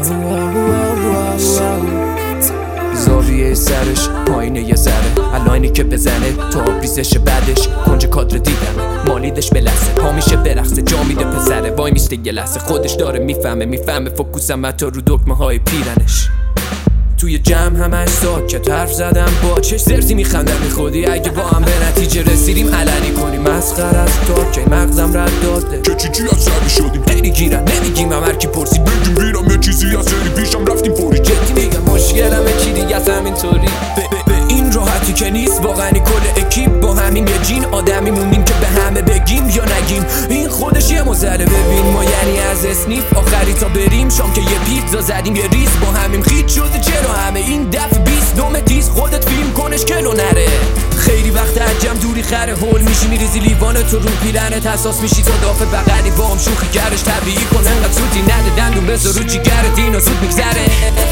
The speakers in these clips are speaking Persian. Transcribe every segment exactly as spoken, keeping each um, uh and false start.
زاویه سرش پایینه یه ذره الاینی که بزنه تا آبریزش بعدش کنج کادر دیدم مالیدش به لحظه پا میشه برقصه جا میده پسره وای میسته یه لحظه خودش داره میفهمه میفهمه فوکوسم حتی رو دکمه های پیرنش توی جمع همش ساکت حرف زدم با چش زرزی میخندم میخودی اگه با هم به نتیجه رسیدیم علنی کنیم مسخره است تا که مغزم رد داده که چی چی از شبی شدیم خیلی گیرن نمیگیم هم هرکی پرسید بگیم ریرم یه چیزی از سری پیشم رفتیم فوری جدی میگم مشکلمه چی دیگه از همینطوری به این راحتی که نیست واقعا کل اکیپ با همین یه جین آدمی موندیم که به همه بگیم یا نگیم این خودش یه مزره ببین ما یعنی از اسنیف آخری تا بریم شام که یه پیتزا زدیم یه ریز با همین خیت شده چرا همه این دفع بیست نومه تیز خودت فیلم کنش کلو نره خیلی وقت عجم دوری خره هول میشی میریزی لیوان تو رو پیرنت حساس میشی تا دافع بغلی با هم شوخی گرش طبیعی کن انقدر سوتی نده دندون بذار رو جیگرت اینا زود میگذره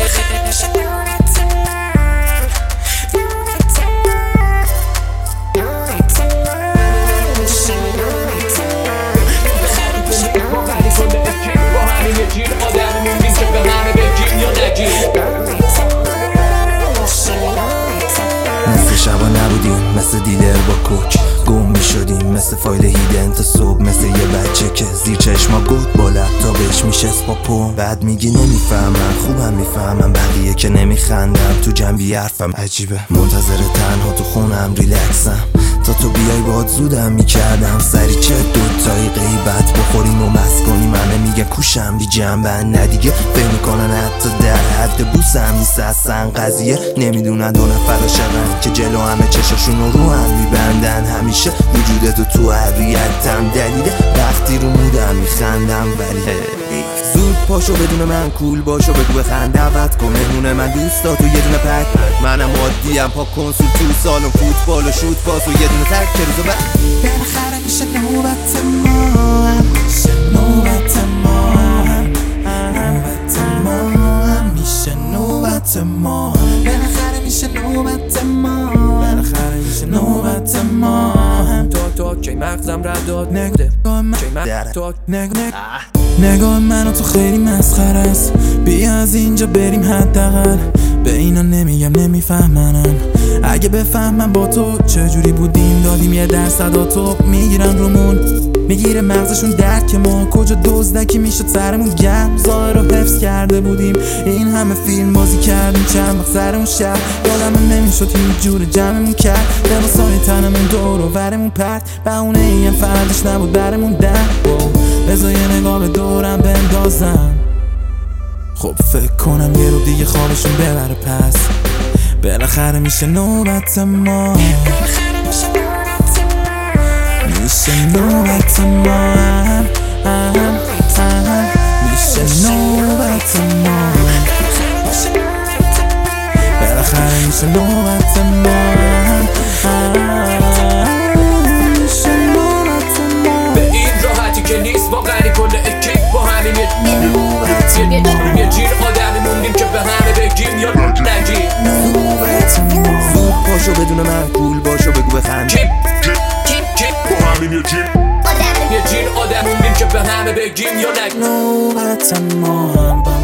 مثل شبا نبودیم مثل دیلر با کوک گم می شدیم مثل فایل هیدن تا صبح مثل یه بچه که زیر چشما گفت با لپتاپش میشست با پوم بعد میگی نمیفهمم خوبم میفهمم بقیه که نمیخندم تو جنبی حرفم عجیبه منتظر تنها تو خونم ریلکسم تا تو بیای باهات زودم میکردم سری چه دوتایی غیبت بخوریم و مست کنیم همه میگه کوشم بی جنبن نه دیگه فکر میکنن حتی در حد بوسم نیست اصلا قضیه نمیدونن دو نفر عاشقن که جلو همه چشاشون رو رو هم میبندن همیشه وجودتو تو هویتم دلیل وقتی رو مودم میخندم ولی زود پاشو بدون من کول باشو بگو بخند دعوت کن مهمونه من دوستاتو یه دونه پک منم عادیم پا کنسول تو سالن فوتبال و شوت پاس و یه دونه تک که روزو بعد بالاخره میشه نوبت ما نوبت ما نوبت ما میشه نوبت ما بالاخره میشه نوبت ما بالاخره میشه نوبت ما تا تا که مغزم رد داد نگده نگاه نگاه منو تو خیلی مسخره است بیا از اینجا بریم حداقل به اینا نمیگم نمیفهمنم اگه بفهمم با تو چجوری بودیم دادیم یه درصد تو میگیرن رومون میگیره مغزشون درک که ما کجا دزدکی میشد سرمون گرم ظاهر رو حفظ کرده بودیم این همه فیلم بازی کردیم چند وقت سرمون شب یادم نمیشد هیچ جور جمعمون کرد لباسای تنمون دور و ورمون پرد بهونه این فردش نبود برمون در بذار یه نگاه به دورم بندازم خب فکر کنم یه رو دیگه خوابشون ببره پس بالاخره میشه نوبت ما میشه نوبت ما میشه نوبت ما بالاخره میشه نوبت ما میشه نوبت ما به این راحتی که نیست واقعا کل اکیپ با همین یه جیر آدمی موندیم که به همه بگیم یا نگیم زود پاشو بدون من کول باشو بگو بخند کیپ کیپ کیپ با همین یه جیر یه جیر آدم موندیم که به همه بگیم یا نگیم نوبت ما